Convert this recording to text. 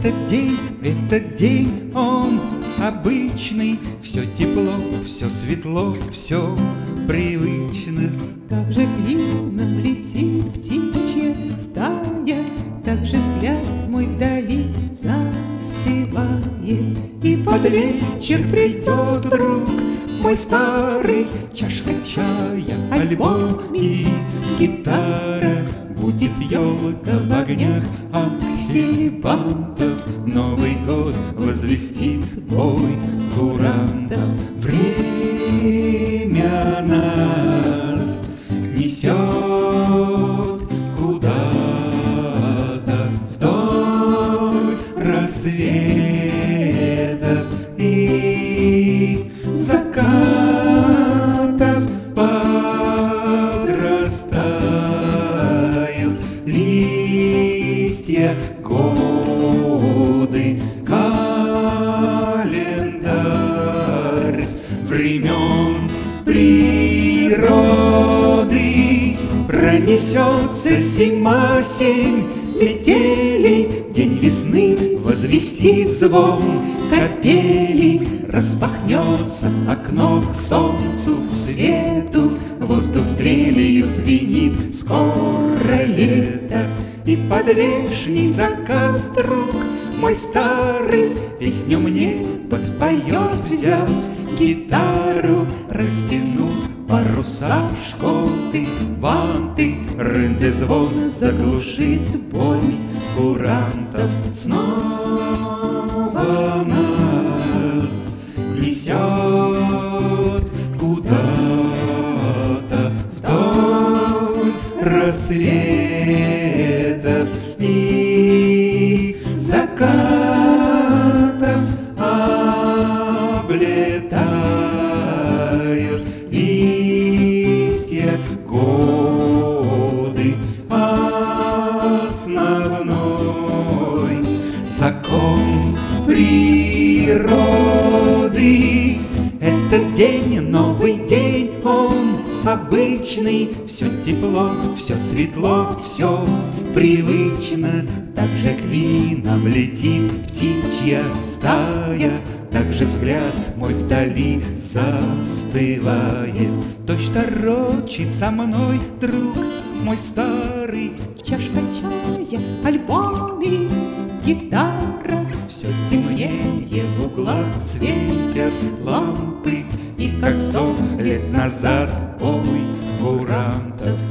этот день, он обычный. Все тепло, все светло, все привычно. Как же клином летит птичья стая, так же взгляд мой вдали застывает. И под вечер придет друг мой старый, чашка чая, альбом и гитара. Будет елка в огнях аксельбантов, Новый год возвестит бой курантов. Время нас несет куда-то вдоль рассветов и закатов. Подрастают листья, годы, календарь времен природы. Пронесется зима, 7 метелей, день весны возвестит звон капели. Распахнется окно к солнцу, к свету, воздух трелью звенит, скоро лето. И под вешний закат друг мой старый песню мне подпоет, взяв гитару, растянув паруса, шкоты, ванты, рынды-звон заглушит бой курантов. Снова нас несет куда-то вдоль рассветов и закатов. Облетают листья, годы, основной закон природы. Этот день, новый день, он обычный. Все тепло, все светло, все привычно. Так же клином летит птичья стая, так же взгляд мой вдали застывает. Точно торочит со мной друг мой старый, чашка чая, альбом и гитара. все темнее в углах светят лампы, и как 100 лет назад бой курантов.